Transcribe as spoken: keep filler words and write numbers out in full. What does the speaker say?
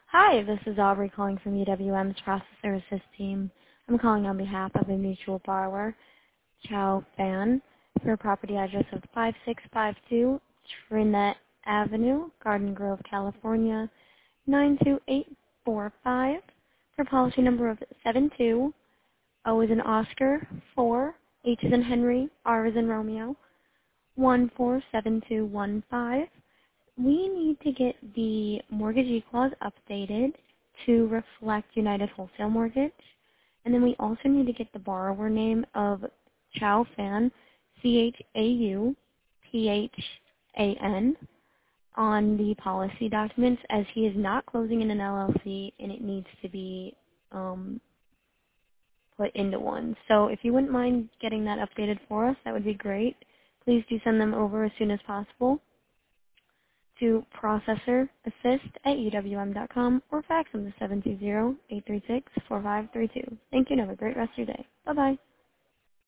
Hi, this is Aubrey calling from U W M's Process Services team. I'm calling on behalf of a mutual borrower, Chow Fan, for a property address of five six five two Trinette Avenue, Garden Grove, California, nine two eight four five, for policy number of seven two, O is in Oscar, four, H is in Henry, R is in Romeo, one four seven two one five. We need to get the mortgagee clause updated to reflect United Wholesale Mortgage. And then we also need to get the borrower name of Chow Fan, C H A U P H A N, on the policy documents, as he is not closing in an L L C and it needs to be um, put into one. So if you wouldn't mind getting that updated for us, that would be great. Please do send them over as soon as possible to processor assist at U W M dot com or fax them to seven two zero, eight three six, four five three two. Thank you and have a great rest of your day. Bye-bye.